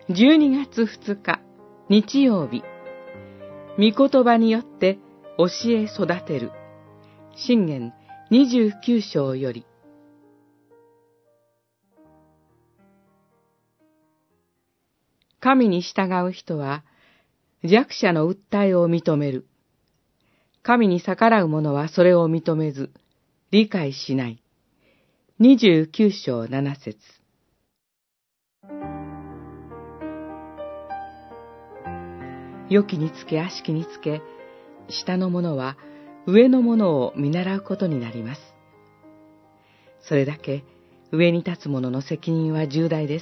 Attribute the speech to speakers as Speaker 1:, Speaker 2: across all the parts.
Speaker 1: 12月2日、日曜日。御言葉によって教え育てる。箴言29章より。神に従う人は弱者の訴えを認める。神に逆らう者はそれを認めず、理解しない。29章7節。良きにつけ悪しきにつけ、下の者は上の者を見習うことになります。それだけ上に立つ者の責任は重大です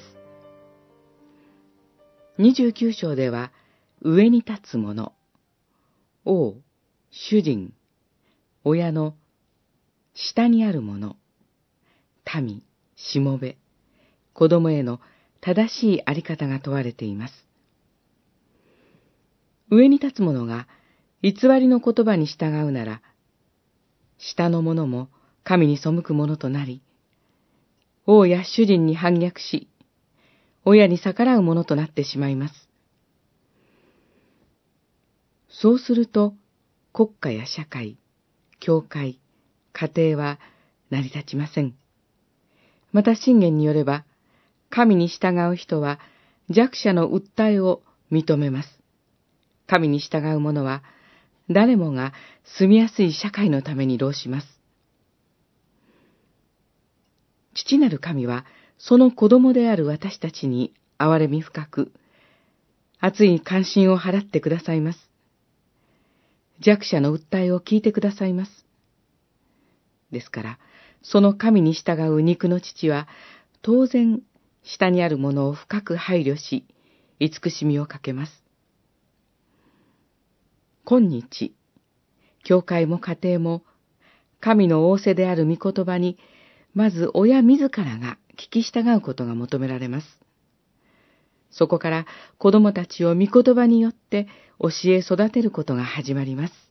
Speaker 1: 。29章では、上に立つ者、王、主人、親の下にある者、民、しもべ、子供への正しいあり方が問われています。上に立つ者が偽りの言葉に従うなら、下の者も神に背く者となり、王や主人に反逆し、親に逆らう者となってしまいます。そうすると、国家や社会、教会、家庭は成り立ちません。また箴言によれば、神に従う人は弱者の訴えを認めます。神に従う者は、誰もが住みやすい社会のために労します。父なる神は、その子供である私たちに憐れみ深く、熱い関心を払ってくださいます。弱者の訴えを聞いてくださいます。ですから、その神に従う肉の父は、当然、下にあるものを深く配慮し、慈しみをかけます。今日、教会も家庭も、神の仰せである御言葉に、まず親自らが聞き従うことが求められます。そこから子供たちを御言葉によって教え育てることが始まります。